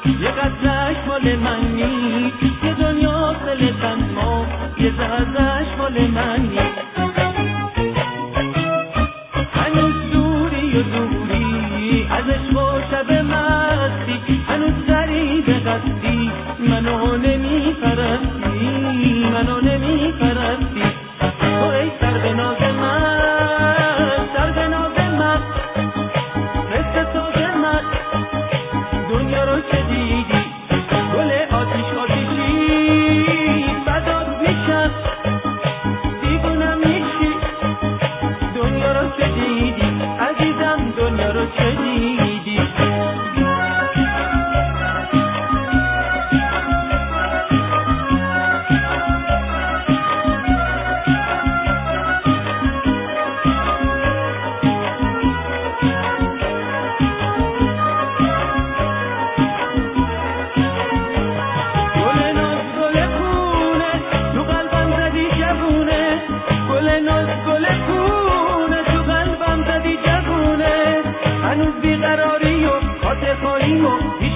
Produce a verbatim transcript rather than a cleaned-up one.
یه قطره‌اش مال منی، یه دنیا دل تنها، یه ذره‌اش مال منی. هنوز دوری و دوری ازش و شب مستی، هنوز غریب قصدی منو نمی پرستی، منو نمی پرستی. تو ای سر به ناز من، سر به ناز من، مثل ساز من دنیا رو چه دیدی؟ گل آتیش آتیشی بدات میشم، دیوونم میشی. دنیا رو چه دیدی عزیزم، دنیا رو چه دیدی؟ هنوز بیقراری و خاطر خواهی و